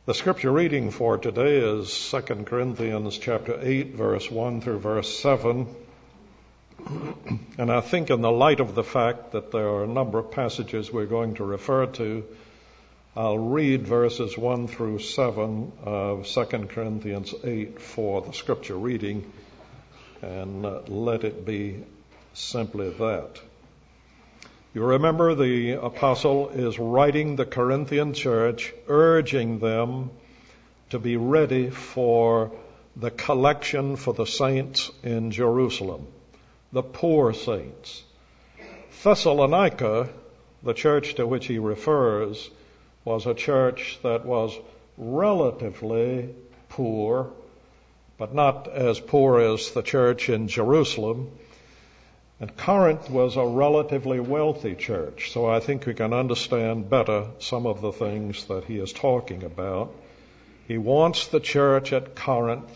The scripture reading for today is 2 Corinthians chapter 8, verse 1 through verse 7. And I think in the light of the fact that there are a number of passages we're going to refer to, I'll read verses 1 through 7 of 2 Corinthians 8 for the scripture reading, and let it be simply that. You remember the apostle is writing the Corinthian church, urging them to be ready for the collection for the saints in Jerusalem, the poor saints. Thessalonica, the church to which he refers, was a church that was relatively poor, but not as poor as the church in Jerusalem. And Corinth was a relatively wealthy church, so I think we can understand better some of the things that he is talking about. He wants the church at Corinth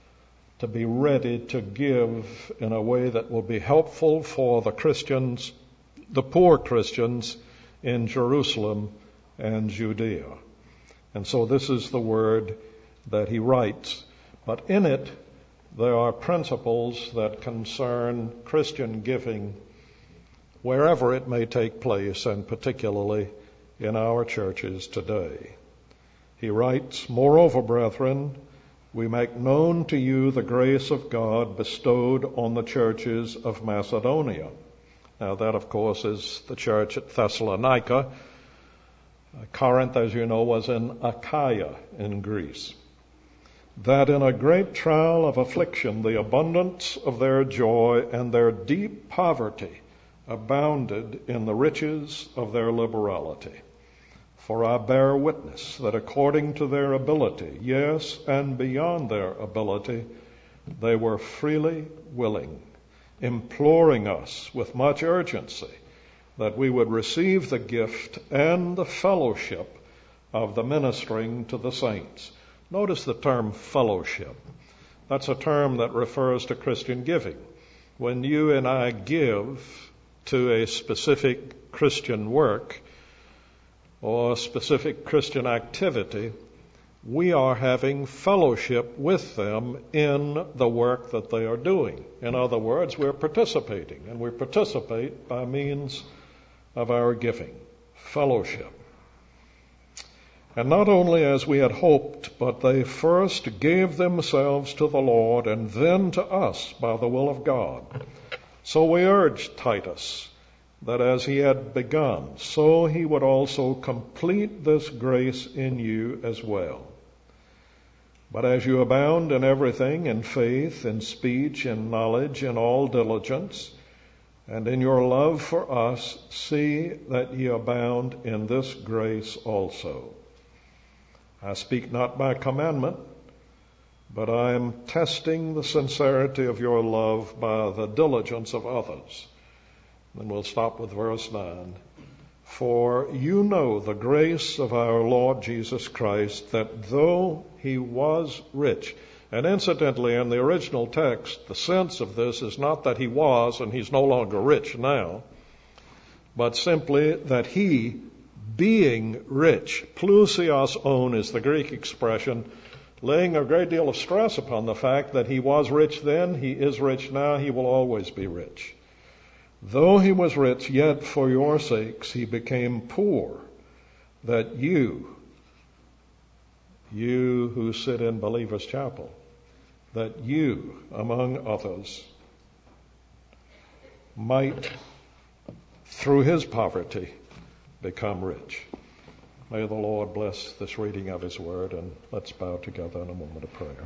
to be ready to give in a way that will be helpful for the Christians, the poor Christians in Jerusalem and Judea. And so this is the word that he writes. But in it, there are principles that concern Christian giving wherever it may take place, and particularly in our churches today. He writes, "Moreover, brethren, we make known to you the grace of God bestowed on the churches of Macedonia." Now that, of course, is the church at Thessalonica. Corinth, as you know, was in Achaia in Greece. "That in a great trial of affliction the abundance of their joy and their deep poverty abounded in the riches of their liberality. For I bear witness that according to their ability, yes, and beyond their ability, they were freely willing, imploring us with much urgency that we would receive the gift and the fellowship of the ministering to the saints." Notice the term fellowship. That's a term that refers to Christian giving. When you and I give to a specific Christian work or specific Christian activity, we are having fellowship with them in the work that they are doing. In other words, we're participating, and we participate by means of our giving. Fellowship. "And not only as we had hoped, but they first gave themselves to the Lord and then to us by the will of God. So we urged Titus that as he had begun, so he would also complete this grace in you as well. But as you abound in everything, in faith, in speech, in knowledge, in all diligence, and in your love for us, see that ye abound in this grace also. I speak not by commandment, but I am testing the sincerity of your love by the diligence of others." Then we'll stop with verse 9. "For you know the grace of our Lord Jesus Christ, that though he was rich," and incidentally, in the original text, the sense of this is not that he was and he's no longer rich now, but simply that he, being rich, plusios on is the Greek expression, laying a great deal of stress upon the fact that he was rich then, he is rich now, he will always be rich. "Though he was rich, yet for your sakes he became poor, that you who sit in Believers' Chapel, that you, among others, might, through his poverty, become rich." May the Lord bless this reading of his word, and let's bow together in a moment of prayer.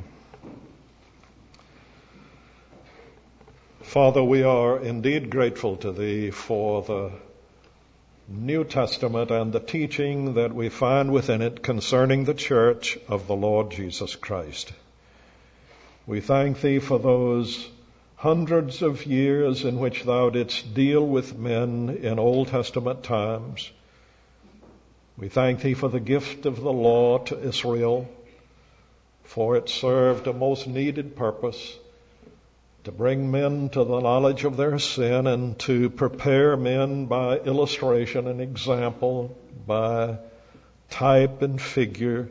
Father, we are indeed grateful to thee for the New Testament and the teaching that we find within it concerning the church of the Lord Jesus Christ. We thank thee for those hundreds of years in which thou didst deal with men in Old Testament times. We thank thee for the gift of the law to Israel, for it served a most needed purpose, to bring men to the knowledge of their sin and to prepare men by illustration and example, by type and figure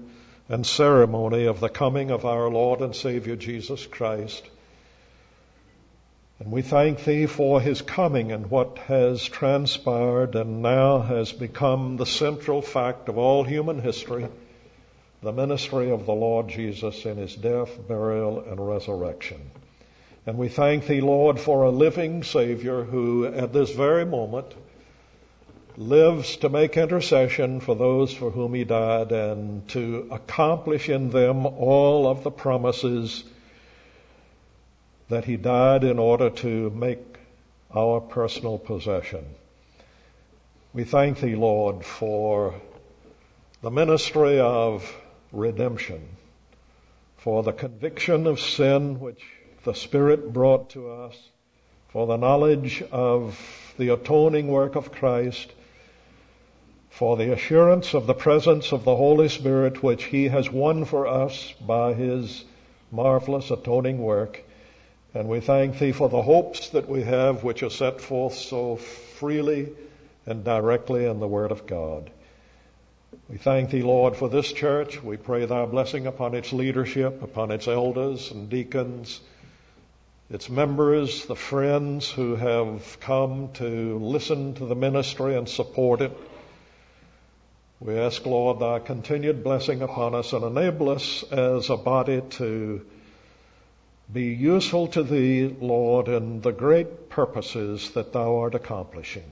and ceremony of the coming of our Lord and Savior Jesus Christ. And we thank Thee for His coming and what has transpired and now has become the central fact of all human history, the ministry of the Lord Jesus in His death, burial, and resurrection. And we thank Thee, Lord, for a living Savior who at this very moment lives to make intercession for those for whom He died and to accomplish in them all of the promises that He died in order to make our personal possession. We thank Thee, Lord, for the ministry of redemption, for the conviction of sin which the Spirit brought to us, for the knowledge of the atoning work of Christ, for the assurance of the presence of the Holy Spirit which He has won for us by His marvelous atoning work. And we thank Thee for the hopes that we have which are set forth so freely and directly in the Word of God. We thank Thee, Lord, for this church. We pray Thy blessing upon its leadership, upon its elders and deacons, its members, the friends who have come to listen to the ministry and support it. We ask, Lord, Thy continued blessing upon us and enable us as a body to be useful to Thee, Lord, in the great purposes that Thou art accomplishing.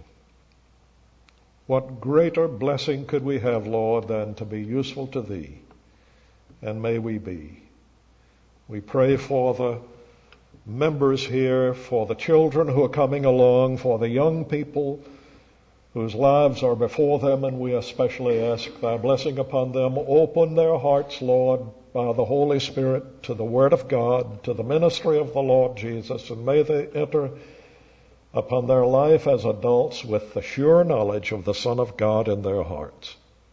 What greater blessing could we have, Lord, than to be useful to Thee? And may we be. We pray for the members here, for the children who are coming along, for the young people whose lives are before them, and we especially ask Thy blessing upon them. Open their hearts, Lord, by the Holy Spirit to the Word of God, to the ministry of the Lord Jesus, and may they enter upon their life as adults with the sure knowledge of the Son of God in their hearts.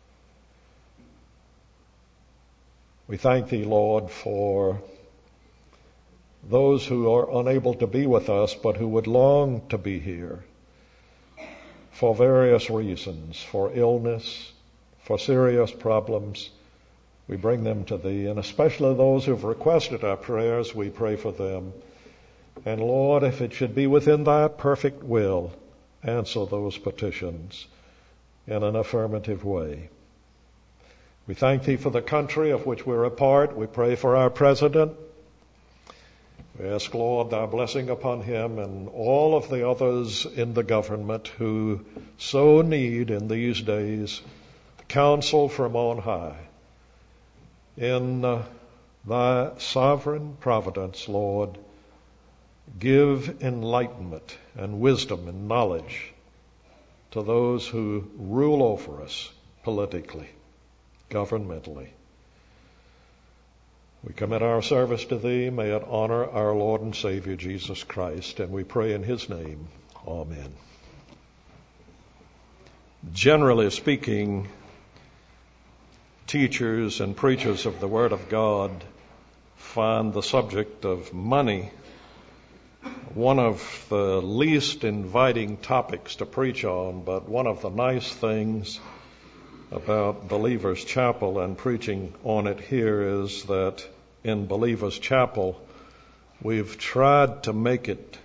We thank Thee, Lord, for those who are unable to be with us but who would long to be here for various reasons, for illness, for serious problems. We bring them to Thee, and especially those who have requested our prayers, we pray for them. And Lord, if it should be within Thy perfect will, answer those petitions in an affirmative way. We thank Thee for the country of which we're a part. We pray for our President. We ask, Lord, Thy blessing upon him and all of the others in the government who so need in these days counsel from on high. In Thy sovereign providence, Lord, give enlightenment and wisdom and knowledge to those who rule over us politically, governmentally. We commit our service to Thee. May it honor our Lord and Savior Jesus Christ, and we pray in His name. Amen. Generally speaking, teachers and preachers of the Word of God find the subject of money one of the least inviting topics to preach on, but one of the nice things about Believers Chapel and preaching on it here is that in Believers Chapel we've tried to make it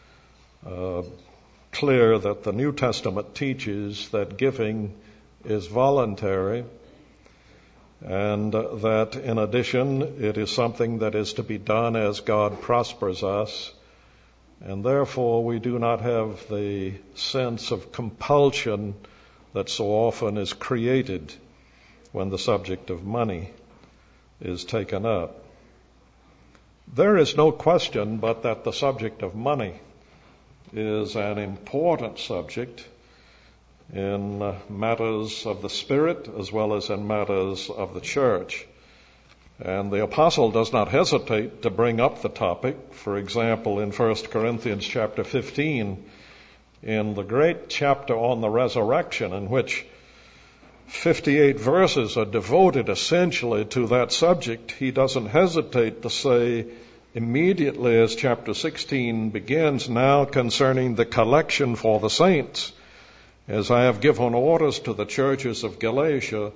clear that the New Testament teaches that giving is voluntary, and that in addition it is something that is to be done as God prospers us, and therefore we do not have the sense of compulsion that so often is created when the subject of money is taken up. There is no question but that the subject of money is an important subject in matters of the Spirit as well as in matters of the church. And the apostle does not hesitate to bring up the topic. For example, in 1 Corinthians chapter 15, in the great chapter on the resurrection, in which 58 verses are devoted essentially to that subject, he doesn't hesitate to say immediately as chapter 16 begins, now concerning the collection for the saints, as I have given orders to the churches of Galatia,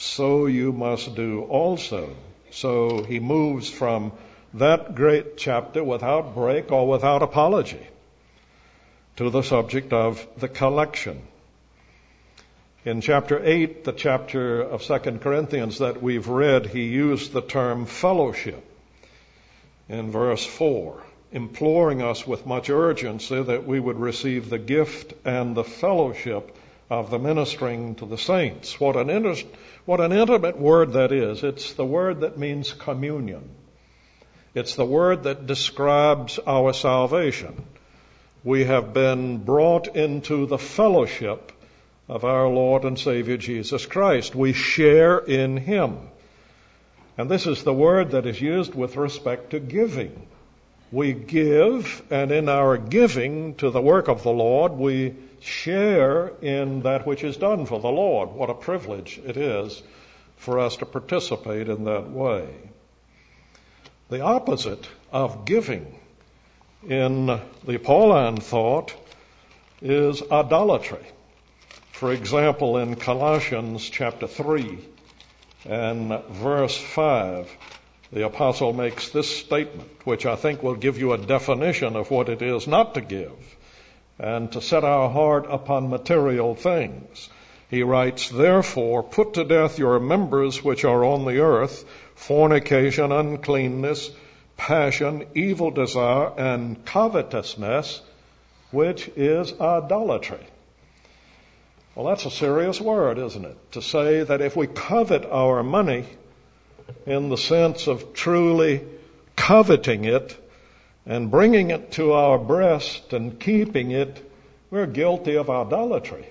so you must do also. So he moves from that great chapter without break or without apology to the subject of the collection. In chapter 8, the chapter of 2 Corinthians that we've read, he used the term fellowship in verse 4, imploring us with much urgency that we would receive the gift and the fellowship of the ministering to the saints. What an intimate word that is. It's the word that means communion. It's the word that describes our salvation. We have been brought into the fellowship of our Lord and Savior Jesus Christ. We share in Him. And this is the word that is used with respect to giving. We give, and in our giving to the work of the Lord, we share in that which is done for the Lord. What a privilege it is for us to participate in that way. The opposite of giving in the Pauline thought is idolatry. For example, in Colossians chapter 3 and verse 5, the apostle makes this statement, which I think will give you a definition of what it is not to give and to set our heart upon material things. He writes, "Therefore put to death your members which are on the earth, fornication, uncleanness, passion, evil desire, and covetousness, which is idolatry." Well, that's a serious word, isn't it? To say that if we covet our money in the sense of truly coveting it and bringing it to our breast and keeping it, we're guilty of idolatry.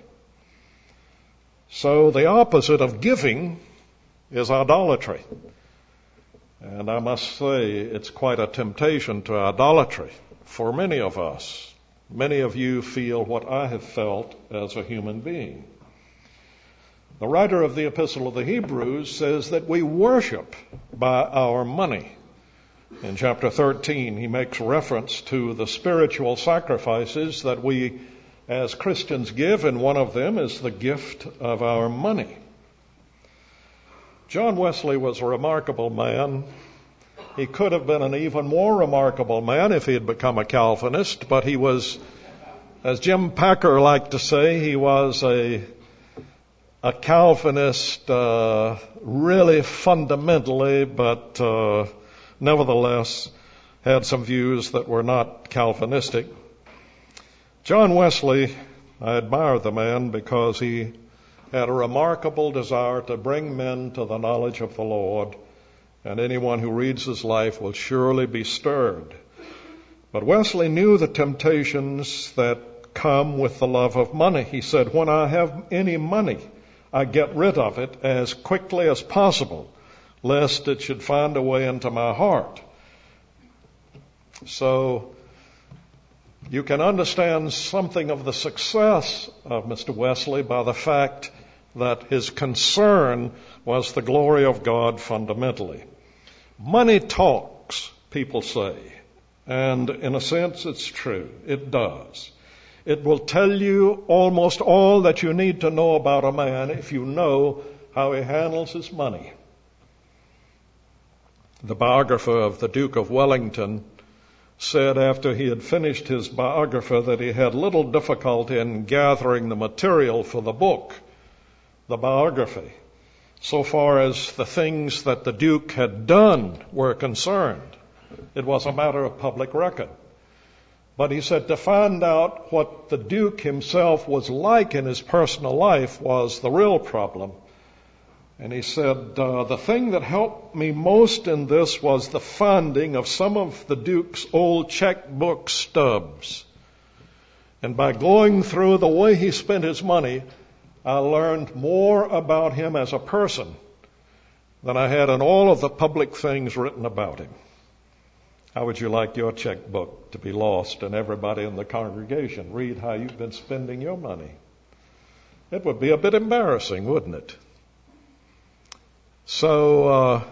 So the opposite of giving is idolatry. And I must say it's quite a temptation to idolatry for many of us. Many of you feel what I have felt as a human being. The writer of the Epistle of the Hebrews says that we worship by our money. In chapter 13, he makes reference to the spiritual sacrifices that we as Christians give, and one of them is the gift of our money. John Wesley was a remarkable man. He could have been an even more remarkable man if he had become a Calvinist, but he was, as Jim Packer liked to say, he was a Calvinist really fundamentally, but nevertheless had some views that were not Calvinistic. John Wesley, I admire the man because he had a remarkable desire to bring men to the knowledge of the Lord, and anyone who reads his life will surely be stirred. But Wesley knew the temptations that come with the love of money. He said, "When I have any money, I get rid of it as quickly as possible, lest it should find a way into my heart." So you can understand something of the success of Mr. Wesley by the fact that his concern was the glory of God fundamentally. Money talks, people say, and in a sense it's true. It does. It will tell you almost all that you need to know about a man if you know how he handles his money. The biographer of the Duke of Wellington said after he had finished his biography that he had little difficulty in gathering the material for the book, the biography, so far as the things that the Duke had done were concerned. It was a matter of public record. But he said to find out what the Duke himself was like in his personal life was the real problem. And he said, the thing that helped me most in this was the finding of some of the Duke's old checkbook stubs. And by going through the way he spent his money, I learned more about him as a person than I had in all of the public things written about him. How would you like your checkbook to be lost and everybody in the congregation read how you've been spending your money? It would be a bit embarrassing, wouldn't it? So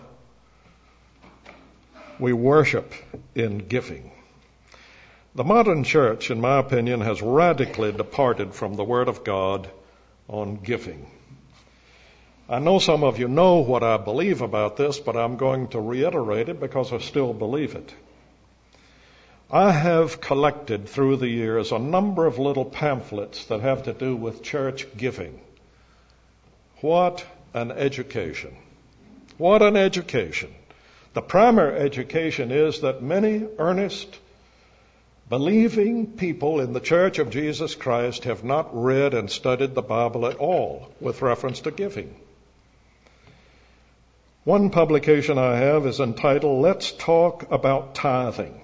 we worship in giving. The modern church, in my opinion, has radically departed from the Word of God on giving. I know some of you know what I believe about this, but I'm going to reiterate it because I still believe it. I have collected through the years a number of little pamphlets that have to do with church giving. What an education. What an education. The primary education is that many earnest, believing people in the Church of Jesus Christ have not read and studied the Bible at all with reference to giving. One publication I have is entitled, Let's Talk About Tithing.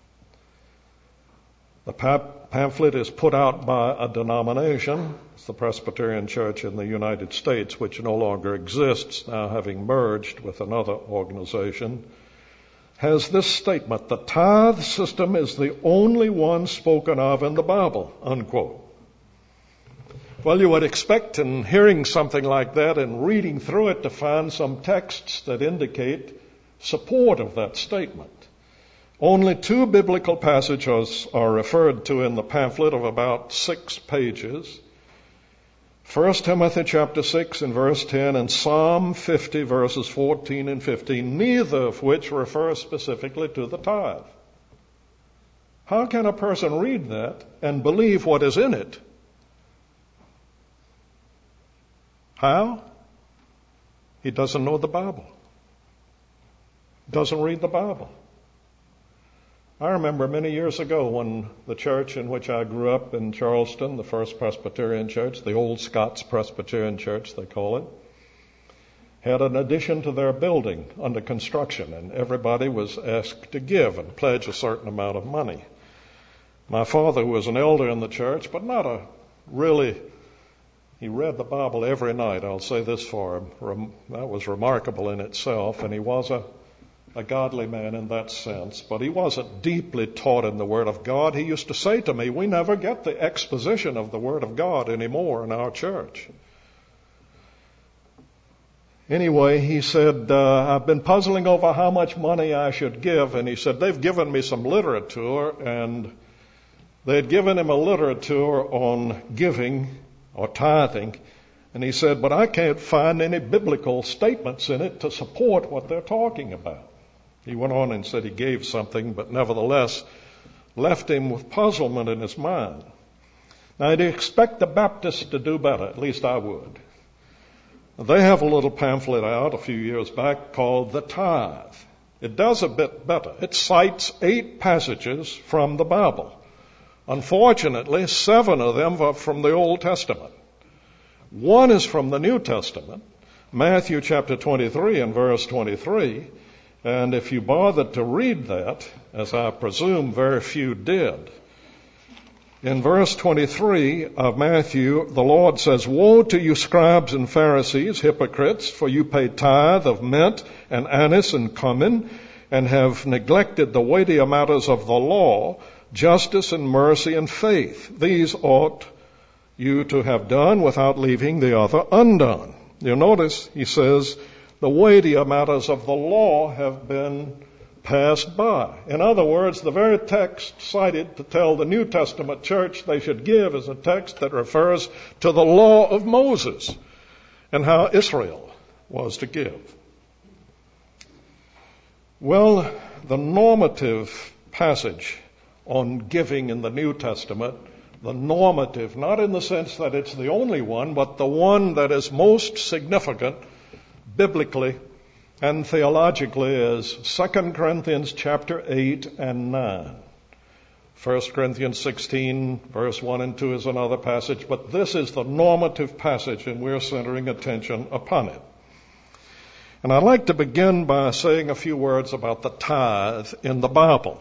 The pamphlet is put out by a denomination, it's the Presbyterian Church in the United States, which no longer exists, now having merged with another organization, has this statement, the tithe system is the only one spoken of in the Bible, unquote. Well, you would expect in hearing something like that and reading through it to find some texts that indicate support of that statement. Only 2 biblical passages are referred to in the pamphlet of about 6 pages. 1 Timothy chapter 6 and verse 10 and Psalm 50 verses 14 and 15, neither of which refer specifically to the tithe. How can a person read that and believe what is in it? How? He doesn't know the Bible. Doesn't read the Bible. I remember many years ago when the church in which I grew up in Charleston, the First Presbyterian Church, the Old Scots Presbyterian Church they call it, had an addition to their building under construction, and everybody was asked to give and pledge a certain amount of money. My father, who was an elder in the church, but not a really, he read the Bible every night, I'll say this for him. That was remarkable in itself, and he was a godly man in that sense, but he wasn't deeply taught in the Word of God. He used to say to me, we never get the exposition of the Word of God anymore in our church. Anyway, he said, I've been puzzling over how much money I should give, and he said, they've given me some literature, and they had given him a literature on giving or tithing, and he said, but I can't find any biblical statements in it to support what they're talking about. He went on and said he gave something, but nevertheless left him with puzzlement in his mind. Now, I'd expect the Baptists to do better, at least I would. They have a little pamphlet out a few years back called The Tithe. It does a bit better. It cites 8 passages from the Bible. Unfortunately, 7 of them are from the Old Testament. 1 is from the New Testament, Matthew chapter 23 and verse 23. And if you bothered to read that, as I presume very few did, in verse 23 of Matthew, the Lord says, woe to you scribes and Pharisees, hypocrites, for you pay tithe of mint and anise and cumin, and have neglected the weightier matters of the law, justice and mercy and faith. These ought you to have done without leaving the other undone. You'll notice, he says, the weightier matters of the law have been passed by. In other words, the very text cited to tell the New Testament church they should give is a text that refers to the law of Moses and how Israel was to give. Well, the normative passage on giving in the New Testament, the normative, not in the sense that it's the only one, but the one that is most significant biblically and theologically, is 2 Corinthians chapter 8 and 9. 1 Corinthians 16, verse 1 and 2 is another passage, but this is the normative passage, and we're centering attention upon it. And I'd like to begin by saying a few words about the tithe in the Bible.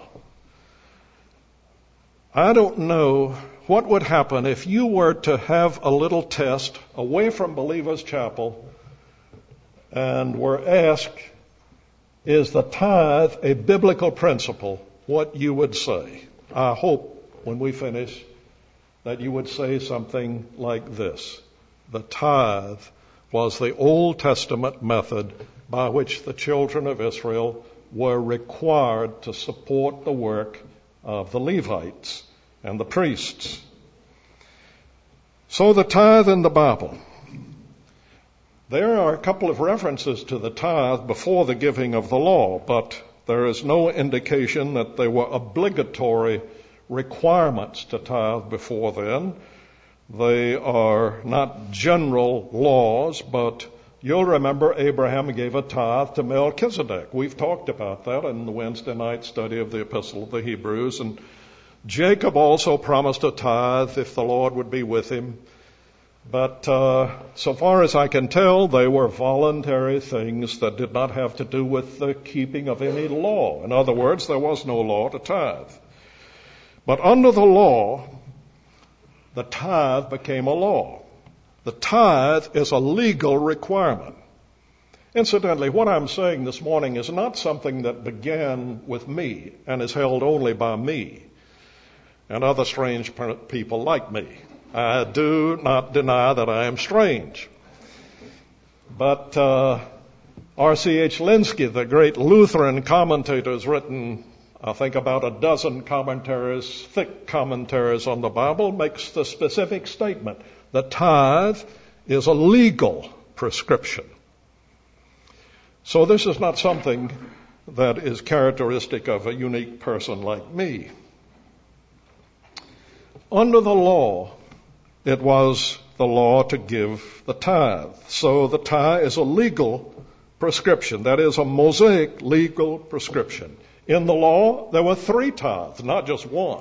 I don't know what would happen if you were to have a little test away from Believers Chapel and were asked, is the tithe a biblical principle? What you would say. I hope when we finish that you would say something like this. The tithe was the Old Testament method by which the children of Israel were required to support the work of the Levites and the priests. So the tithe in the Bible. There are a couple of references to the tithe before the giving of the law, but there is no indication that they were obligatory requirements to tithe before then. They are not general laws, but you'll remember Abraham gave a tithe to Melchizedek. We've talked about that in the Wednesday night study of the Epistle of the Hebrews. And Jacob also promised a tithe if the Lord would be with him. But so far as I can tell, they were voluntary things that did not have to do with the keeping of any law. In other words, there was no law to tithe. But under the law, the tithe became a law. The tithe is a legal requirement. Incidentally, what I'm saying this morning is not something that began with me and is held only by me and other strange people like me. I do not deny that I am strange. But R.C.H. Lenski, the great Lutheran commentator, has written, I think, about a dozen commentaries, thick commentaries on the Bible, makes the specific statement: the tithe is a legal prescription. So this is not something that is characteristic of a unique person like me. Under the law, it was the law to give the tithe. So the tithe is a legal prescription. That is a Mosaic legal prescription. In the law, there were 3 tithes, not just one.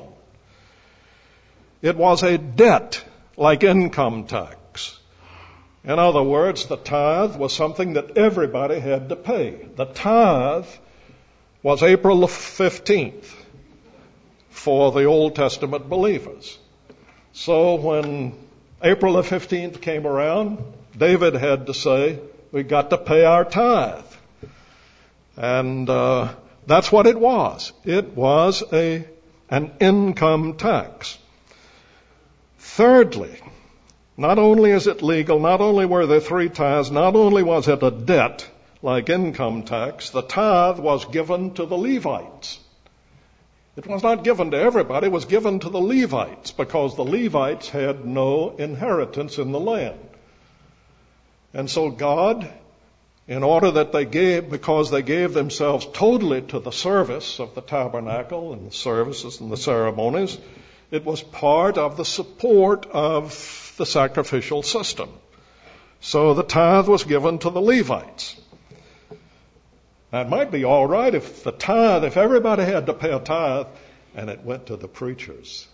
It was a debt like income tax. In other words, the tithe was something that everybody had to pay. The tithe was April the 15th for the Old Testament believers. So when April the 15th came around, David had to say, we got to pay our tithe. And that's what it was. It was an income tax. Thirdly, not only is it legal, not only were there 3 tithes, not only was it a debt like income tax, the tithe was given to the Levites. It was not given to everybody, it was given to the Levites, because the Levites had no inheritance in the land. And so God, in order that they gave, because they gave themselves totally to the service of the tabernacle and the services and the ceremonies, it was part of the support of the sacrificial system. So the tithe was given to the Levites. Now, it might be all right if everybody had to pay a tithe and it went to the preachers.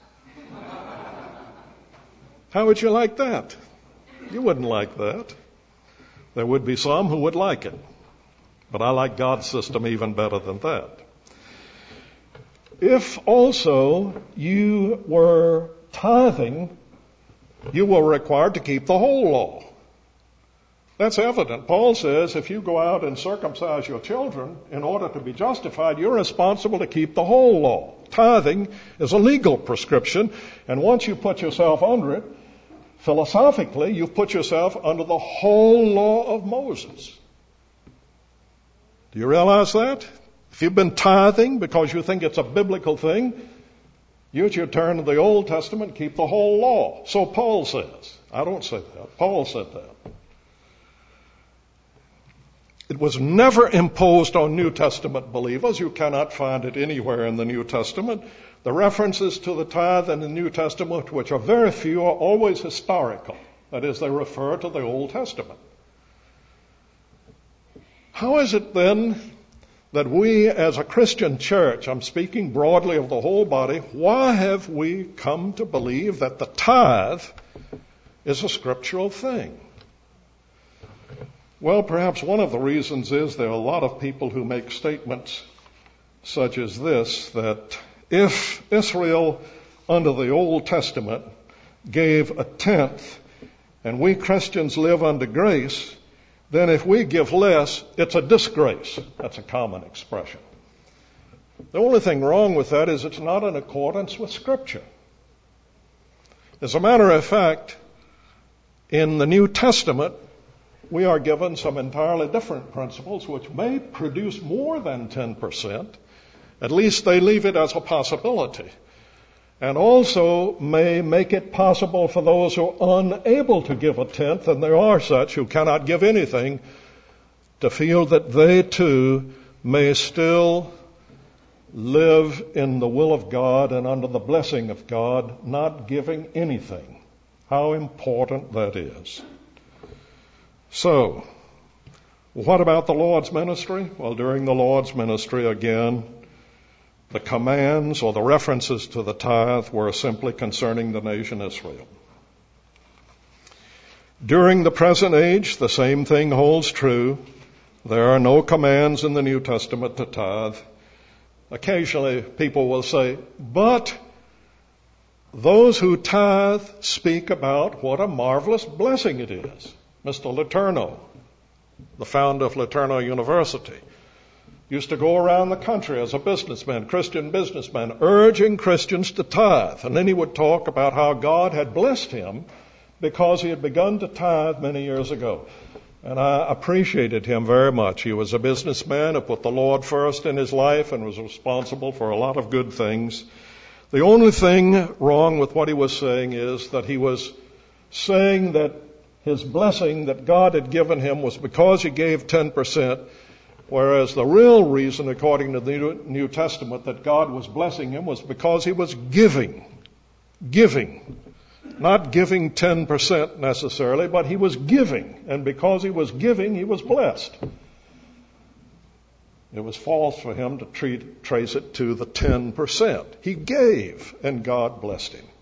How would you like that? You wouldn't like that. There would be some who would like it. But I like God's system even better than that. If also you were tithing, you were required to keep the whole law. That's evident. Paul says if you go out and circumcise your children in order to be justified, you're responsible to keep the whole law. Tithing is a legal prescription, and once you put yourself under it, philosophically, you've put yourself under the whole law of Moses. Do you realize that? If you've been tithing because you think it's a biblical thing, you should turn to the Old Testament, keep the whole law. So Paul says. I don't say that. Paul said that. It was never imposed on New Testament believers. You cannot find it anywhere in the New Testament. The references to the tithe in the New Testament, which are very few, are always historical. That is, they refer to the Old Testament. How is it then that we as a Christian church, I'm speaking broadly of the whole body, why have we come to believe that the tithe is a scriptural thing? Well, perhaps one of the reasons is there are a lot of people who make statements such as this, that if Israel under the Old Testament gave a tenth and we Christians live under grace, then if we give less, it's a disgrace. That's a common expression. The only thing wrong with that is it's not in accordance with Scripture. As a matter of fact, in the New Testament, we are given some entirely different principles which may produce more than 10%. At least they leave it as a possibility. and also may make it possible for those who are unable to give a tenth, and there are such who cannot give anything, to feel that they too may still live in the will of God and under the blessing of God, not giving anything. How important that is. So, what about the Lord's ministry? Well, during the Lord's ministry, again, the commands or the references to the tithe were simply concerning the nation Israel. During the present age, the same thing holds true. There are no commands in the New Testament to tithe. Occasionally people will say, but those who tithe speak about what a marvelous blessing it is. Mr. Letourneau, the founder of Letourneau University, used to go around the country as a businessman, Christian businessman, urging Christians to tithe. And then he would talk about how God had blessed him because he had begun to tithe many years ago. And I appreciated him very much. He was a businessman who put the Lord first in his life and was responsible for a lot of good things. The only thing wrong with what he was saying is that he was saying that his blessing that God had given him was because he gave 10%, whereas the real reason, according to the New Testament, that God was blessing him was because he was giving. Not giving 10% necessarily, but he was giving. And because he was giving, he was blessed. It was false for him to trace it to the 10%. He gave, and God blessed him.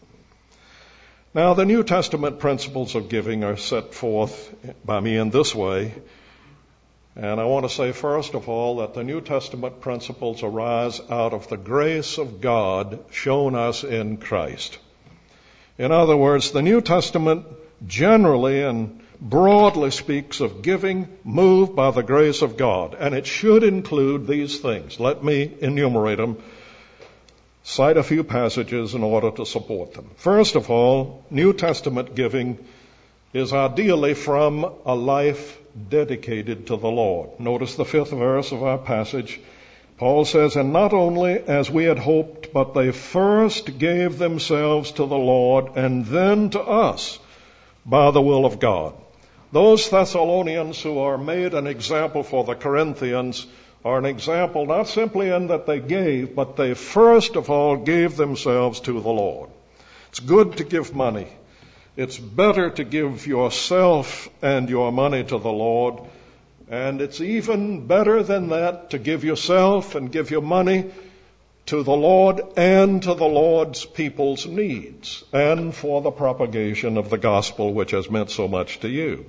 Now, the New Testament principles of giving are set forth by me in this way. And I want to say, first of all, that the New Testament principles arise out of the grace of God shown us in Christ. In other words, the New Testament generally and broadly speaks of giving moved by the grace of God, and it should include these things. Let me enumerate them, cite a few passages in order to support them. First of all, New Testament giving is ideally from a life dedicated to the Lord. Notice the 5th verse of our passage. Paul says, and not only as we had hoped, but they first gave themselves to the Lord and then to us by the will of God. Those Thessalonians who are made an example for the Corinthians are an example not simply in that they gave, but they first of all gave themselves to the Lord. It's good to give money. It's better to give yourself and your money to the Lord. And it's even better than that to give yourself and give your money to the Lord and to the Lord's people's needs and for the propagation of the gospel, which has meant so much to you.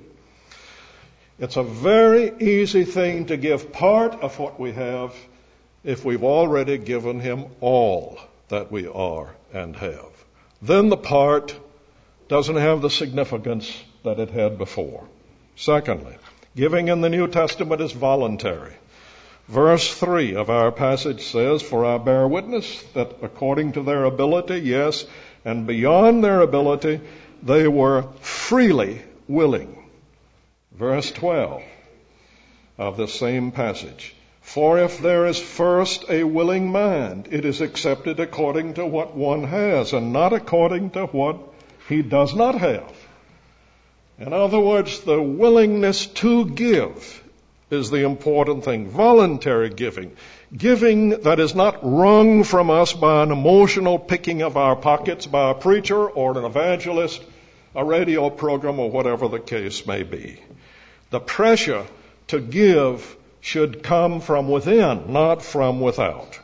It's a very easy thing to give part of what we have if we've already given him all that we are and have. Then the part doesn't have the significance that it had before. Secondly, giving in the New Testament is voluntary. Verse 3 of our passage says, for I bear witness that according to their ability, yes, and beyond their ability, they were freely willing. Verse 12 of the same passage. For if there is first a willing mind, it is accepted according to what one has, and not according to what he does not have. In other words, the willingness to give is the important thing. Voluntary giving. Giving that is not wrung from us by an emotional picking of our pockets by a preacher or an evangelist, a radio program, or whatever the case may be. The pressure to give should come from within, not from without.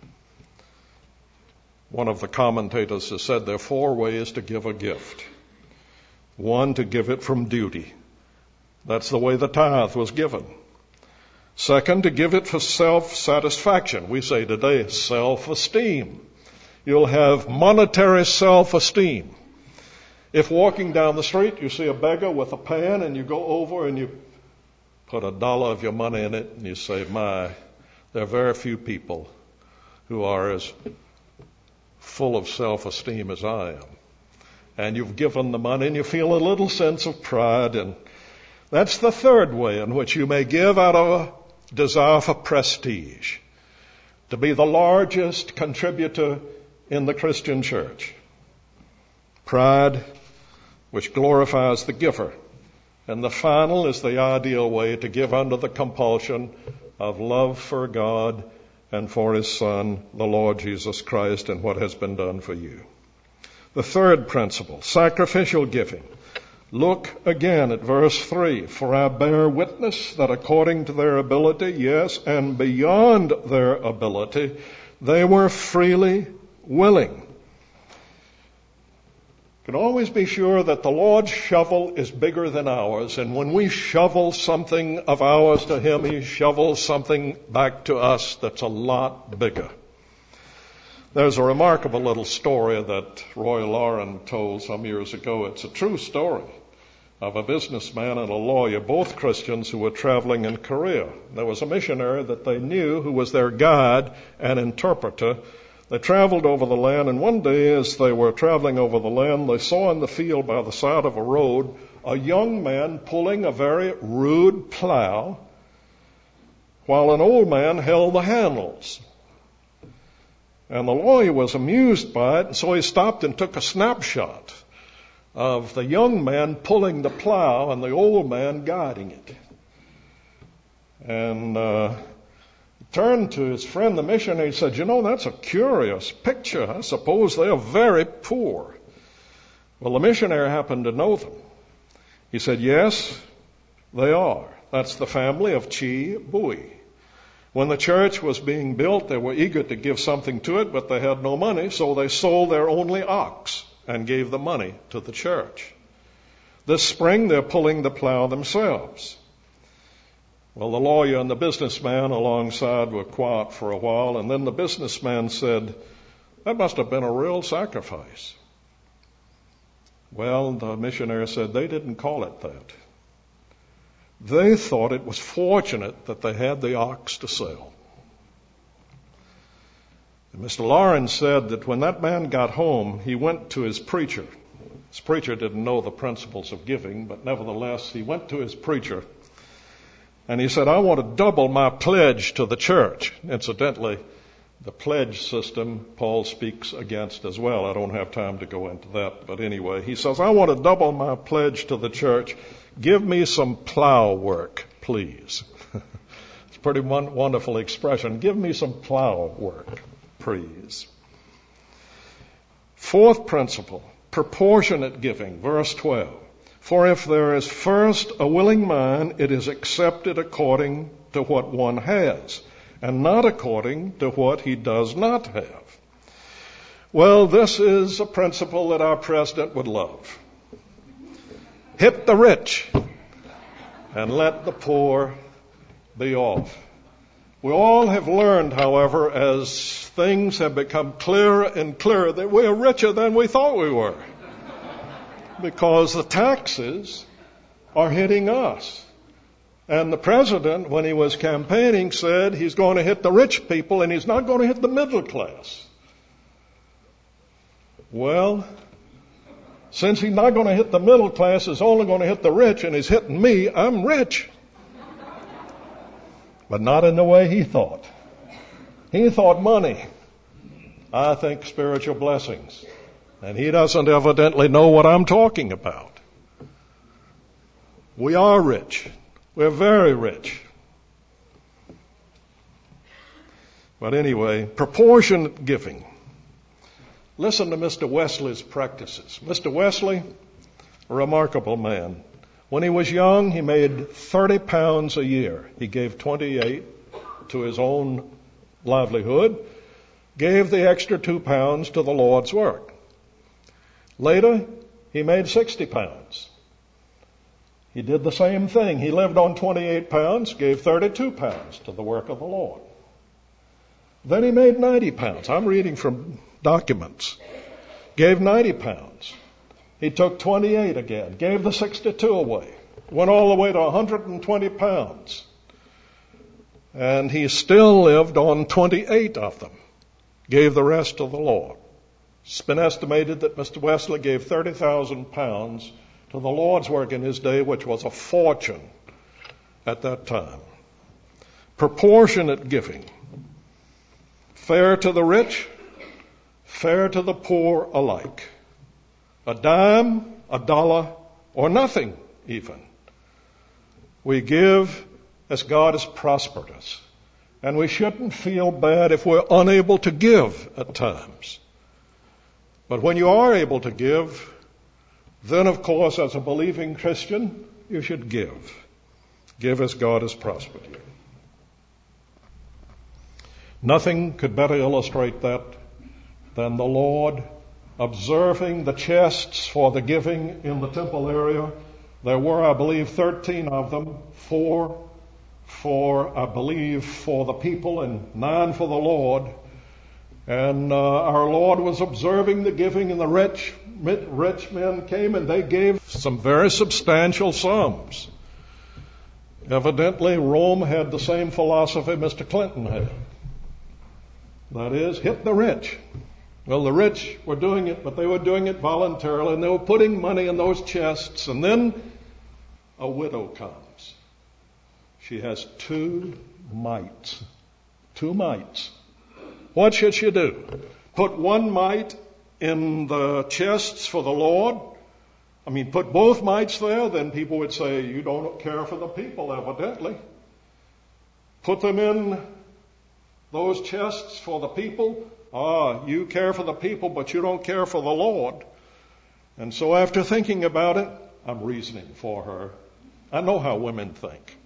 One of the commentators has said there are 4 ways to give a gift. 1, to give it from duty. That's the way the tithe was given. 2, to give it for self-satisfaction. We say today, self-esteem. You'll have monetary self-esteem. If walking down the street you see a beggar with a pan and you go over and you put $1 of your money in it and you say, there are very few people who are as full of self-esteem as I am. And you've given the money and you feel a little sense of pride. And that's the 3rd way in which you may give out of a desire for prestige. To be the largest contributor in the Christian church. Pride, which glorifies the giver. And the final is the ideal way to give under the compulsion of love for God and for His Son, the Lord Jesus Christ, and what has been done for you. The third principle, sacrificial giving. Look again at verse 3. For I bear witness that according to their ability, yes, and beyond their ability, they were freely willing. You can always be sure that the Lord's shovel is bigger than ours, and when we shovel something of ours to Him, He shovels something back to us that's a lot bigger. There's a remarkable little story that Roy Lauren told some years ago. It's a true story of a businessman and a lawyer, both Christians, who were traveling in Korea. There was a missionary that they knew who was their guide and interpreter. They traveled over the land, and one day as they were traveling over the land, they saw in the field by the side of a road a young man pulling a very rude plow while an old man held the handles. And the lawyer was amused by it, and so he stopped and took a snapshot of the young man pulling the plow and the old man guiding it. And turned to his friend, the missionary, and said, "You know, that's a curious picture. I suppose they are very poor." Well, the missionary happened to know them. He said, "Yes, they are. That's the family of Chi Bui. When the church was being built, they were eager to give something to it, but they had no money, so they sold their only ox and gave the money to the church. This spring, they're pulling the plow themselves." Well, the lawyer and the businessman alongside were quiet for a while, and then the businessman said, "That must have been a real sacrifice." Well, the missionary said they didn't call it that. They thought it was fortunate that they had the ox to sell. And Mr. Lawrence said that when that man got home, he went to his preacher. His preacher didn't know the principles of giving, but nevertheless, he went to his preacher and he said, "I want to double my pledge to the church." Incidentally, the pledge system Paul speaks against as well. I don't have time to go into that, but anyway, he says, "I want to double my pledge to the church. Give me some plow work, please." It's a pretty wonderful expression. Give me some plow work, please. Fourth principle, proportionate giving, verse 12. For if there is first a willing mind, it is accepted according to what one has, and not according to what he does not have. Well, this is a principle that our president would love. Hit the rich and let the poor be off. We all have learned, however, as things have become clearer and clearer, that we are richer than we thought we were, because the taxes are hitting us. And the president, when he was campaigning, said he's going to hit the rich people and he's not going to hit the middle class. Well, since he's not going to hit the middle class, he's only going to hit the rich, and he's hitting me, I'm rich. But not in the way he thought. He thought money. I think spiritual blessings. And he doesn't evidently know what I'm talking about. We are rich. We're very rich. But anyway, proportionate giving. Listen to Mr. Wesley's practices. Mr. Wesley, a remarkable man. When he was young, he made 30 pounds a year. He gave 28 to his own livelihood, gave the extra 2 pounds to the Lord's work. Later, he made 60 pounds. He did the same thing. He lived on 28 pounds, gave 32 pounds to the work of the Lord. Then he made 90 pounds. I'm reading from documents. Gave 90 pounds. He took 28 again, gave the 62 away, went all the way to 120 pounds. And he still lived on 28 of them, gave the rest to the Lord. It's been estimated that Mr. Wesley gave 30,000 pounds to the Lord's work in his day, which was a fortune at that time. Proportionate giving. Fair to the rich, fair to the poor alike. A dime, a dollar, or nothing even. We give as God has prospered us. And we shouldn't feel bad if we're unable to give at times. But when you are able to give, then of course as a believing Christian, you should give. Give as God has prospered you. Nothing could better illustrate that than the Lord observing the chests for the giving in the temple area. There were, I believe, 13 of them, 4 for, I believe, for the people and 9 for the Lord. And our Lord was observing the giving, and the rich men came and they gave some very substantial sums. Evidently, Rome had the same philosophy Mr. Clinton had. That is, hit the rich. Well, the rich were doing it, but they were doing it voluntarily, and they were putting money in those chests, and then a widow comes. She has 2 mites. 2 mites. What should she do? Put 1 mite in the chests for the Lord? Put both mites there, then people would say, you don't care for the people, evidently. Put them in those chests for the people? You care for the people, but you don't care for the Lord. And so after thinking about it, I'm reasoning for her. I know how women think.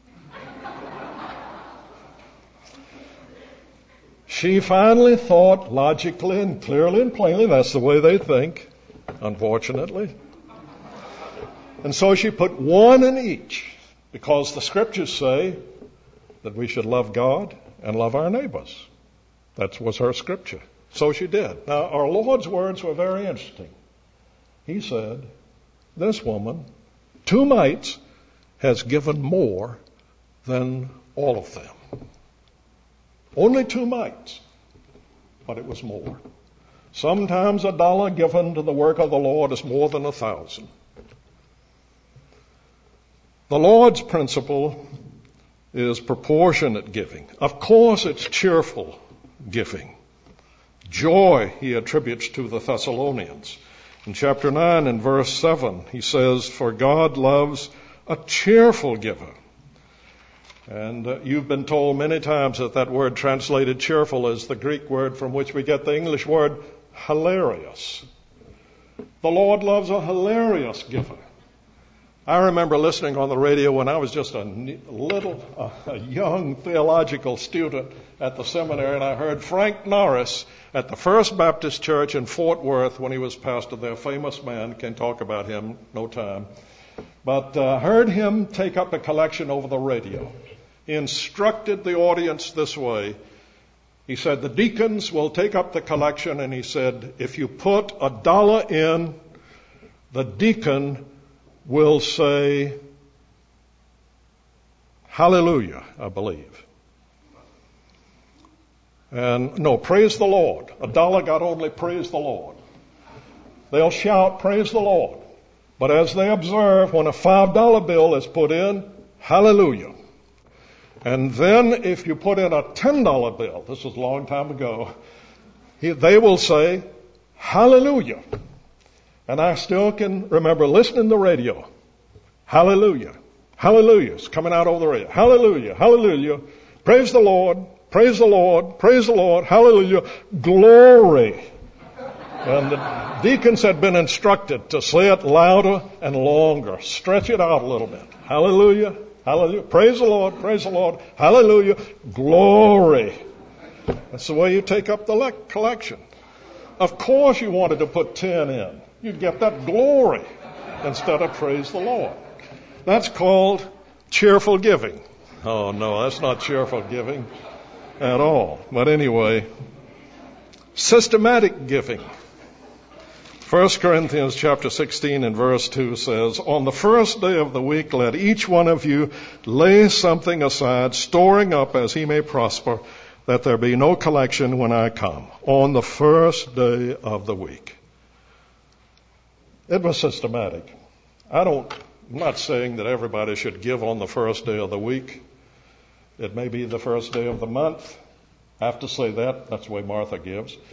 She finally thought logically and clearly and plainly, that's the way they think, unfortunately. And so she put 1 in each, because the scriptures say that we should love God and love our neighbors. That was her scripture. So she did. Now, our Lord's words were very interesting. He said, this woman, 2 mites, has given more than all of them. Only 2 mites, but it was more. Sometimes $1 given to the work of the Lord is more than 1,000. The Lord's principle is proportionate giving. Of course, it's cheerful giving. Joy he attributes to the Thessalonians. In chapter 9 and verse 7, he says, for God loves a cheerful giver. And you've been told many times that word translated cheerful is the Greek word from which we get the English word hilarious. The Lord loves a hilarious giver. I remember listening on the radio when I was just a young theological student at the seminary, and I heard Frank Norris at the First Baptist Church in Fort Worth when he was pastor there. Famous man, can talk about him, no time. But heard him take up a collection over the radio. He instructed the audience this way. He said, the deacons will take up the collection, and he said, if you put $1 in, the deacon will say, hallelujah, I believe. And no, praise the Lord. $1 got only praise the Lord. They'll shout, praise the Lord. But as they observe, when a $5 bill is put in, hallelujah. And then if you put in a $10 bill, this was a long time ago, they will say, hallelujah. And I still can remember listening to the radio. Hallelujah. Hallelujah. It's coming out over the radio. Hallelujah. Hallelujah. Praise the Lord. Praise the Lord. Praise the Lord. Hallelujah. Glory. And the deacons had been instructed to say it louder and longer. Stretch it out a little bit. Hallelujah. Hallelujah. Praise the Lord. Praise the Lord. Hallelujah. Glory. That's the way you take up the collection. Of course you wanted to put 10 in. You'd get that glory instead of praise the Lord. That's called cheerful giving. Oh no, that's not cheerful giving at all. But anyway, systematic giving. 1 Corinthians chapter 16 and verse 2 says, on the first day of the week let each one of you lay something aside, storing up as he may prosper, that there be no collection when I come. On the first day of the week. It was systematic. I'm not saying that everybody should give on the first day of the week. It may be the first day of the month. I have to say that. That's the way Martha gives.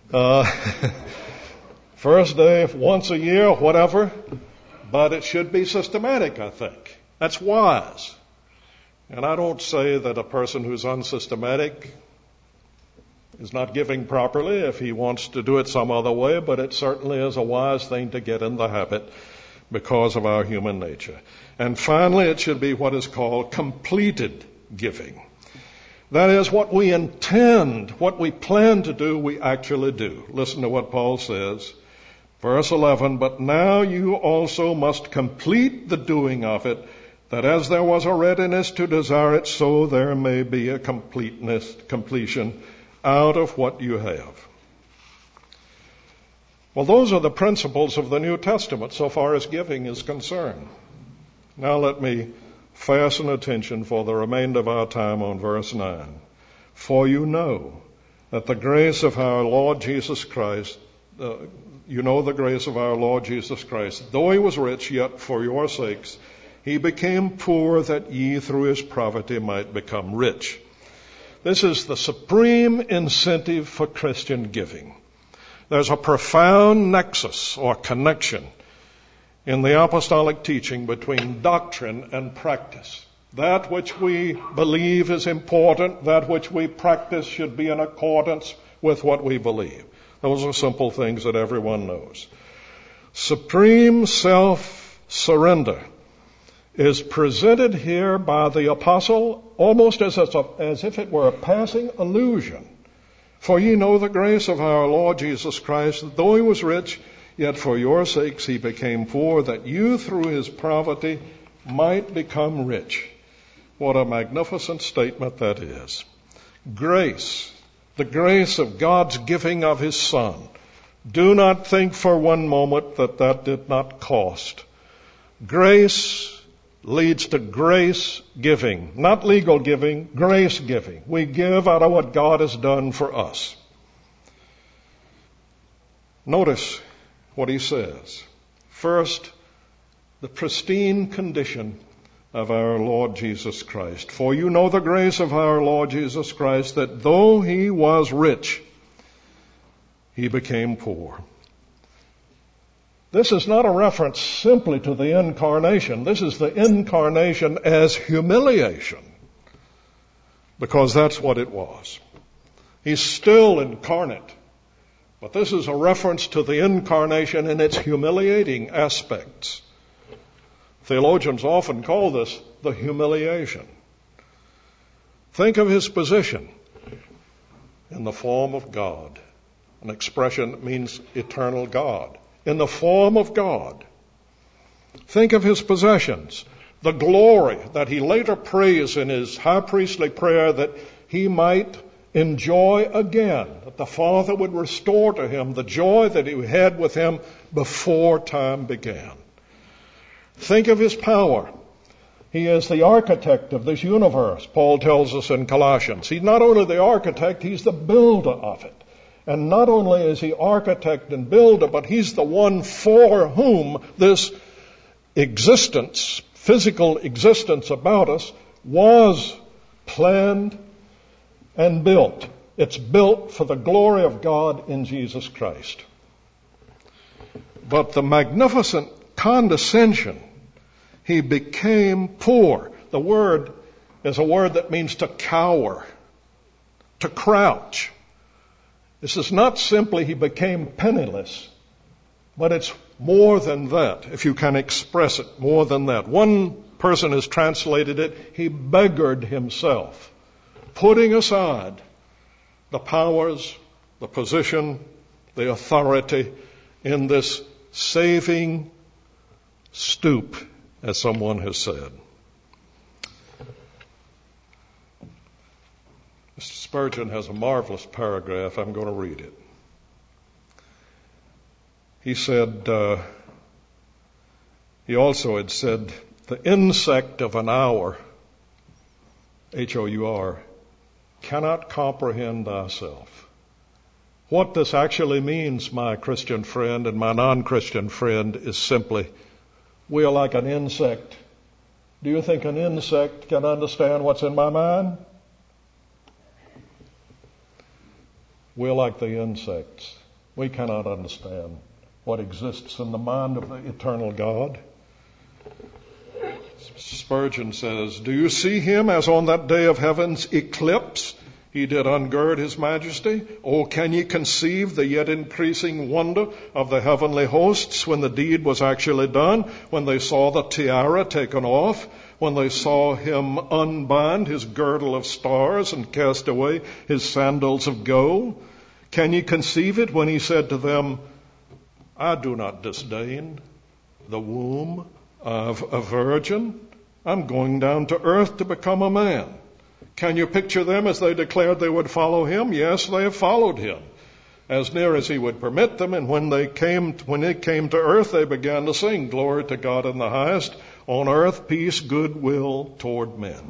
Uh, First day, once a year, whatever, but it should be systematic, I think. That's wise. And I don't say that a person who's unsystematic is not giving properly if he wants to do it some other way, but it certainly is a wise thing to get in the habit because of our human nature. And finally, it should be what is called completed giving. That is, what we intend, what we plan to do, we actually do. Listen to what Paul says. Verse 11, but now you also must complete the doing of it, that as there was a readiness to desire it, so there may be a completion out of what you have. Well, those are the principles of the New Testament so far as giving is concerned. Now let me fasten attention for the remainder of our time on verse 9. For you know that the grace of our Lord Jesus Christ, the grace of our Lord Jesus Christ, though he was rich, yet for your sakes he became poor, that ye through his poverty might become rich. This is the supreme incentive for Christian giving. There's a profound nexus or connection in the apostolic teaching between doctrine and practice. That which we believe is important, that which we practice should be in accordance with what we believe. Those are simple things that everyone knows. Supreme self-surrender is presented here by the apostle almost as if it were a passing allusion. For ye know the grace of our Lord Jesus Christ, that though he was rich, yet for your sakes he became poor, that you through his poverty might become rich. What a magnificent statement that is. Grace, the grace of God's giving of his Son. Do not think for one moment that did not cost. Grace leads to grace giving, not legal giving, grace giving. We give out of what God has done for us. Notice what he says. First, the pristine condition of our Lord Jesus Christ. For you know the grace of our Lord Jesus Christ, that though he was rich, he became poor. This is not a reference simply to the incarnation. This is the incarnation as humiliation, because that's what it was. He's still incarnate, but this is a reference to the incarnation in its humiliating aspects. Theologians often call this the humiliation. Think of his position in the form of God, an expression that means eternal God. In the form of God. Think of his possessions, the glory that he later prays in his high priestly prayer that he might enjoy again, that the Father would restore to him the joy that he had with him before time began. Think of his power. He is the architect of this universe, Paul tells us in Colossians. He's not only the architect, he's the builder of it. And not only is he architect and builder, but he's the one for whom this existence, physical existence about us, was planned and built. It's built for the glory of God in Jesus Christ. But the magnificent condescension, he became poor. The word is a word that means to cower, to crouch. This is not simply he became penniless, but it's more than that, if you can express it, more than that. One person has translated it, he beggared himself, putting aside the powers, the position, the authority in this saving stoop, as someone has said. Mr. Spurgeon has a marvelous paragraph. I'm going to read it. He said, he also had said, the insect of an hour, H-O-U-R, cannot comprehend thyself. What this actually means, my Christian friend and my non-Christian friend, is simply, we are like an insect. Do you think an insect can understand what's in my mind? We're like the insects. We cannot understand what exists in the mind of the eternal God. Spurgeon says, "Do you see him as on that day of heaven's eclipse he did ungird his majesty? Oh, can ye conceive the yet increasing wonder of the heavenly hosts when the deed was actually done, when they saw the tiara taken off, when they saw him unbind his girdle of stars and cast away his sandals of gold? Can ye conceive it when he said to them, I do not disdain the womb of a virgin. I'm going down to earth to become a man. Can you picture them as they declared they would follow him? Yes, they have followed him as near as he would permit them. And when they came to earth, they began to sing, glory to God in the highest, on earth peace, goodwill toward men.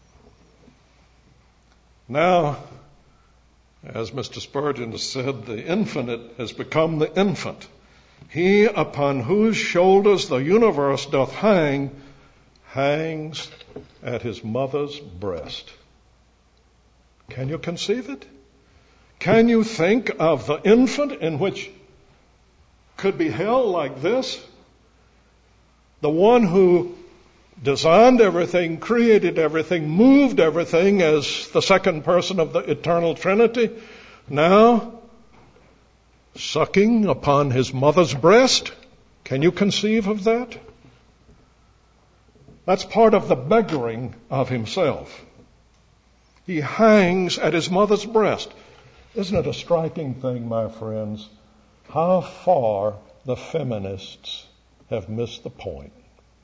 Now, as Mr. Spurgeon has said, the infinite has become the infant. He upon whose shoulders the universe doth hang, hangs at his mother's breast. Can you conceive it? Can you think of the infant in which could be held like this? The one who designed everything, created everything, moved everything as the second person of the eternal Trinity, now sucking upon his mother's breast. Can you conceive of that? That's part of the beggaring of himself. He hangs at his mother's breast. Isn't it a striking thing, my friends, how far the feminists have missed the point?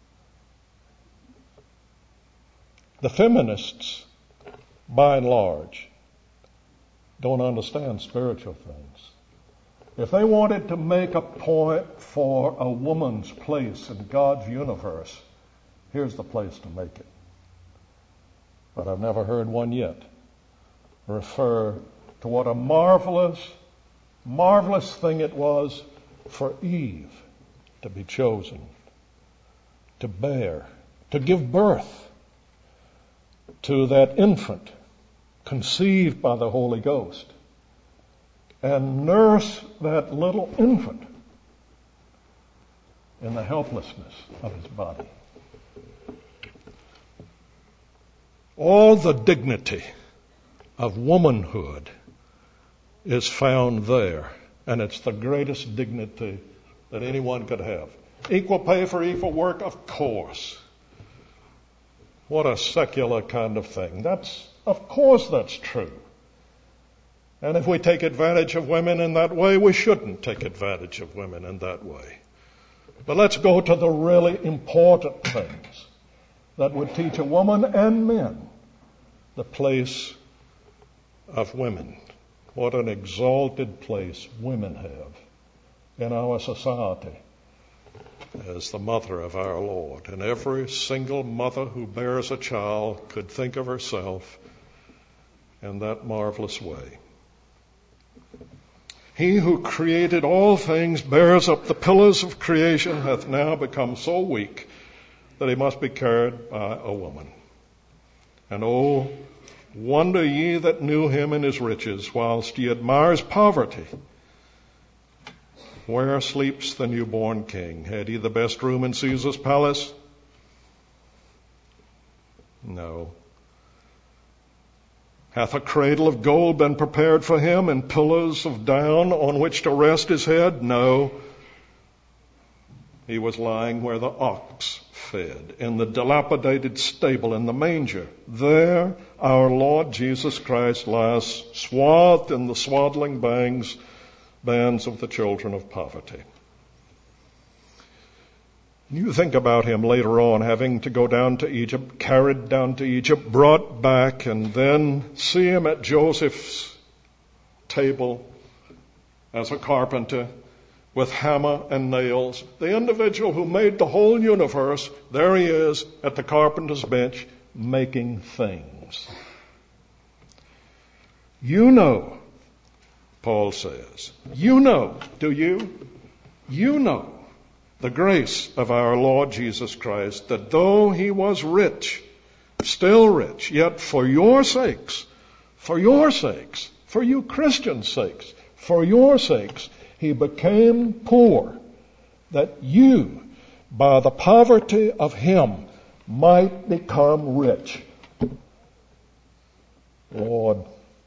The feminists, by and large, don't understand spiritual things. If they wanted to make a point for a woman's place in God's universe, here's the place to make it. But I've never heard one yet refer to what a marvelous, marvelous thing it was for Eve to be chosen, to bear, to give birth to that infant conceived by the Holy Ghost and nurse that little infant in the helplessness of his body. All the dignity of womanhood is found there, and it's the greatest dignity that anyone could have. Equal pay for equal work, of course. What a secular kind of thing. Of course that's true. And if we take advantage of women in that way, we shouldn't take advantage of women in that way. But let's go to the really important things that would teach a woman and men the place of women. What an exalted place women have in our society as the mother of our Lord. And every single mother who bears a child could think of herself in that marvelous way. He who created all things bears up the pillars of creation, hath now become so weak that he must be carried by a woman. And oh, wonder ye that knew him in his riches, whilst ye admire his poverty. Where sleeps the newborn king? Had he the best room in Caesar's palace? No. Hath a cradle of gold been prepared for him, and pillars of down on which to rest his head? No. He was lying where the ox fed, in the dilapidated stable in the manger. There our Lord Jesus Christ lies, swathed in the swaddling bands of the children of poverty. You think about him later on having to go down to Egypt, carried down to Egypt, brought back, and then see him at Joseph's table as a carpenter with hammer and nails. The individual who made the whole universe, there he is at the carpenter's bench making things. You know, Paul says, you know, do you? You know the grace of our Lord Jesus Christ, that though he was rich, still rich, yet for your sakes, for you Christians' sakes, for your sakes, he became poor, that you, by the poverty of him, might become rich. Lord,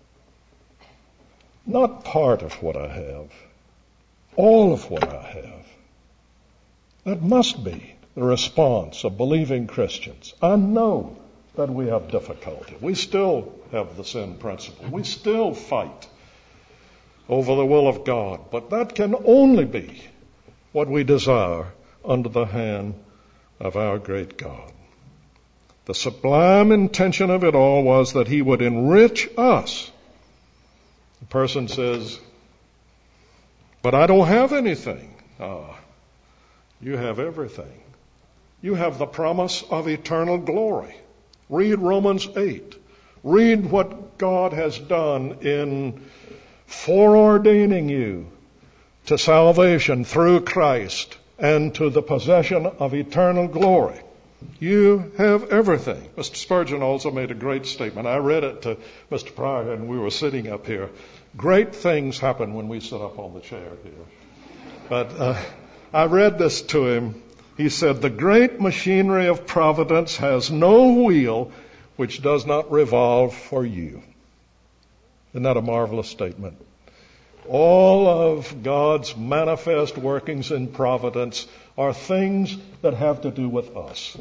not part of what I have, all of what I have. That must be the response of believing Christians. I know that we have difficulty. We still have the sin principle. We still fight over the will of God. But that can only be what we desire under the hand of our great God. The sublime intention of it all was that he would enrich us. The person says, but I don't have anything. You have everything. You have the promise of eternal glory. Read Romans 8. Read what God has done in foreordaining you to salvation through Christ and to the possession of eternal glory. You have everything. Mr. Spurgeon also made a great statement. I read it to Mr. Pryor and we were sitting up here. Great things happen when we sit up on the chair here. But I read this to him. He said, the great machinery of providence has no wheel which does not revolve for you. Isn't that a marvelous statement? All of God's manifest workings in providence are things that have to do with us.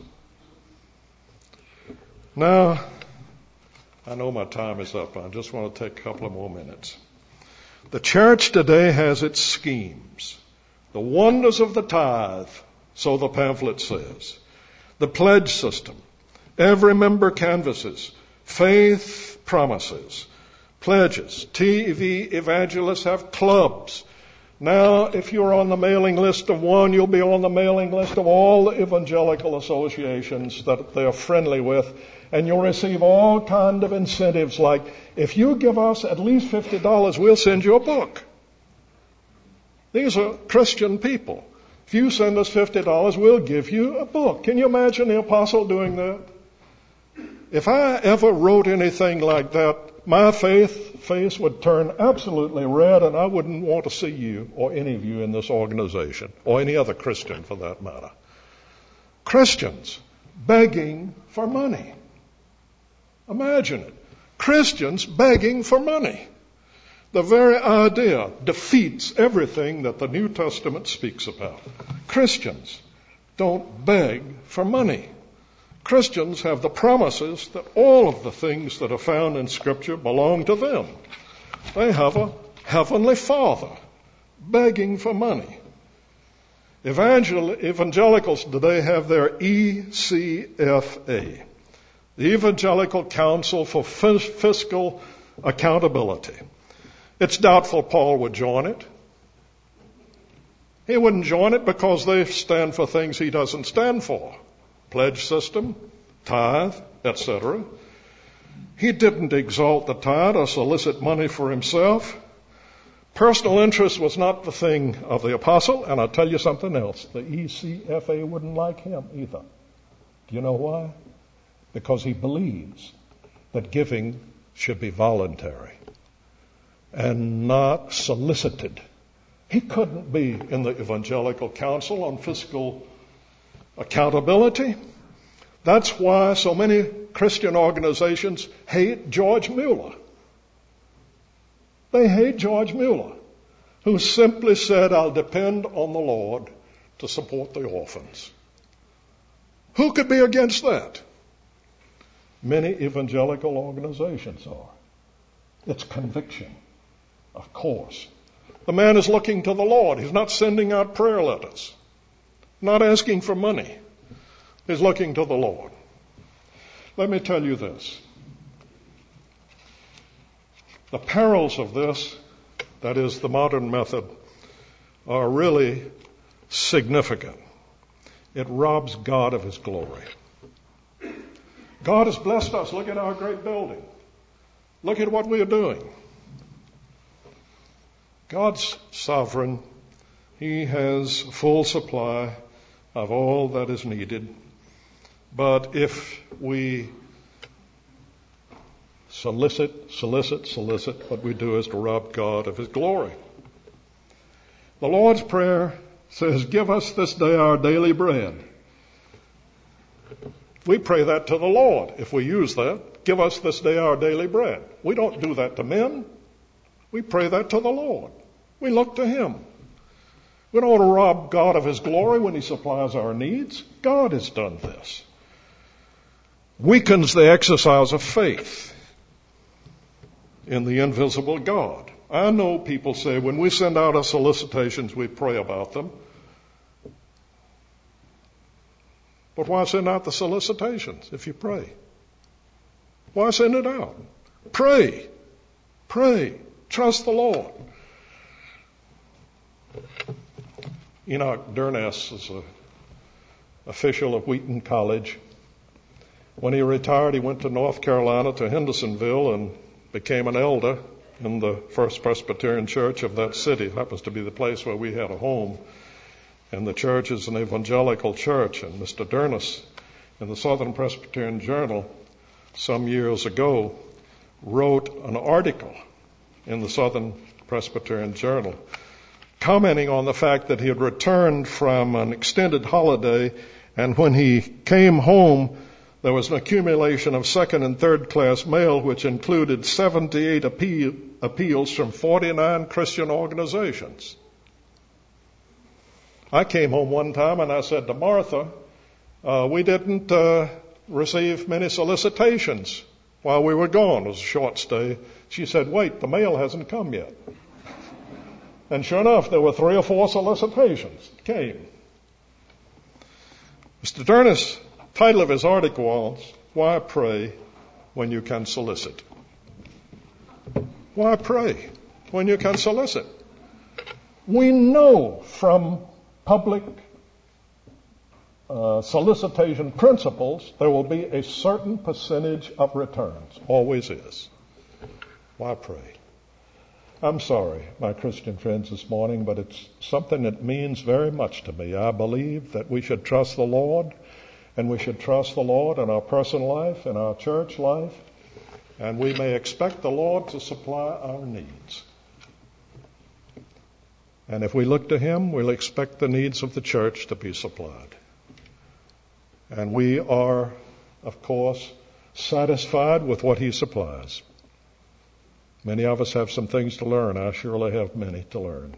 Now, I know my time is up. I just want to take a couple of more minutes. The church today has its schemes. The wonders of the tithe, so the pamphlet says. The pledge system. Every member canvasses. Faith promises. Pledges. TV evangelists have clubs. Now, if you're on the mailing list of one, you'll be on the mailing list of all the evangelical associations that they're friendly with. And you'll receive all kinds of incentives like, if you give us at least $50, we'll send you a book. These are Christian people. If you send us $50, we'll give you a book. Can you imagine the apostle doing that? If I ever wrote anything like that, my face would turn absolutely red, and I wouldn't want to see you or any of you in this organization, or any other Christian for that matter. Christians begging for money. Imagine it. Christians begging for money. The very idea defeats everything that the New Testament speaks about. Christians don't beg for money. Christians have the promises that all of the things that are found in Scripture belong to them. They have a heavenly Father begging for money. Evangelicals today have their ECFA, the Evangelical Council for Fiscal Accountability. It's doubtful Paul would join it. He wouldn't join it because they stand for things he doesn't stand for. Pledge system, tithe, etc. He didn't exalt the tithe or solicit money for himself. Personal interest was not the thing of the apostle, and I'll tell you something else. The ECFA wouldn't like him either. Do you know why? Because he believes that giving should be voluntary and not solicited. He couldn't be in the Evangelical Council on Fiscal Accountability. That's why so many Christian organizations hate George Mueller. They hate George Mueller, who simply said, I'll depend on the Lord to support the orphans. Who could be against that? Many evangelical organizations are. It's conviction, of course. The man is looking to the Lord. He's not sending out prayer letters, not asking for money. He's looking to the Lord. Let me tell you this. The perils of this, that is the modern method, are really significant. It robs God of his glory. God has blessed us. Look at our great building. Look at what we are doing. God's sovereign. He has full supply of all that is needed. But if we Solicit. What we do is to rob God of His glory. The Lord's Prayer says, give us this day our daily bread. We pray that to the Lord if we use that. Give us this day our daily bread. We don't do that to men. We pray that to the Lord. We look to Him. We don't want to rob God of His glory when He supplies our needs. God has done this. Weakens the exercise of faith in the invisible God. I know people say when we send out our solicitations, we pray about them. But why send out the solicitations if you pray? Why send it out? Pray. Trust the Lord. Enoch Durness is an official of Wheaton College. When he retired, he went to North Carolina, to Hendersonville, and became an elder in the First Presbyterian Church of that city. It happens to be the place where we had a home. And the church is an evangelical church. And Mr. Durness, in the Southern Presbyterian Journal, some years ago, wrote an article in the Southern Presbyterian Journal commenting on the fact that he had returned from an extended holiday, and when he came home, there was an accumulation of second and third class mail, which included 78 appeals from 49 Christian organizations. I came home one time and I said to Martha, we didn't receive many solicitations while we were gone. It was a short stay. She said, wait, the mail hasn't come yet. And sure enough, there were 3 or 4 solicitations that came. Mr. Durness, title of his article was, Why Pray When You Can Solicit? Why pray when you can solicit? We know from public solicitation principles there will be a certain percentage of returns. Always is. Why pray? I'm sorry, my Christian friends, this morning, but it's something that means very much to me. I believe that we should trust the Lord, and we should trust the Lord in our personal life, in our church life, and we may expect the Lord to supply our needs. And if we look to Him, we'll expect the needs of the church to be supplied. And we are, of course, satisfied with what He supplies. Many of us have some things to learn. I surely have many to learn.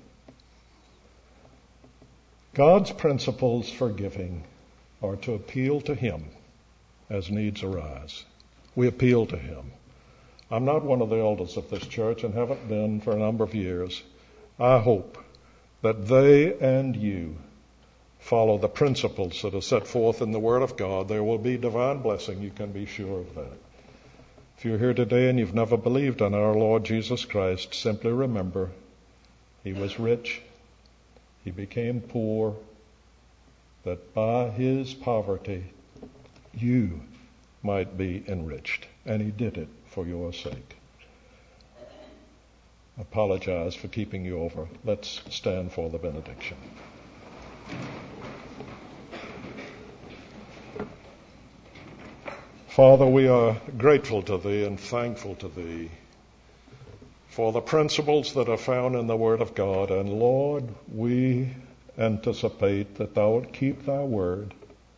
God's principles for giving are to appeal to Him as needs arise. We appeal to Him. I'm not one of the elders of this church and haven't been for a number of years. I hope that they and you follow the principles that are set forth in the Word of God. There will be divine blessing. You can be sure of that. If you're here today and you've never believed on our Lord Jesus Christ, simply remember, He was rich, He became poor, that by His poverty you might be enriched. And He did it for your sake. I apologize for keeping you over. Let's stand for the benediction. Father, we are grateful to Thee and thankful to Thee for the principles that are found in the Word of God. And Lord, we anticipate that Thou wilt keep Thy word.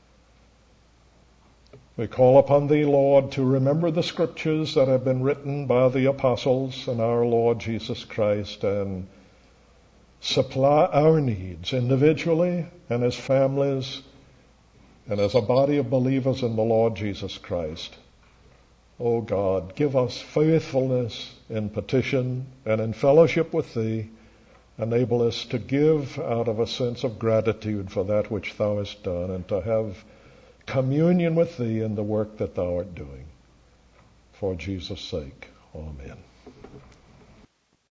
We call upon Thee, Lord, to remember the scriptures that have been written by the apostles and our Lord Jesus Christ, and supply our needs individually and as families and as a body of believers in the Lord Jesus Christ. O God, give us faithfulness in petition and in fellowship with Thee. Enable us to give out of a sense of gratitude for that which Thou hast done, and to have communion with Thee in the work that Thou art doing. For Jesus' sake, amen.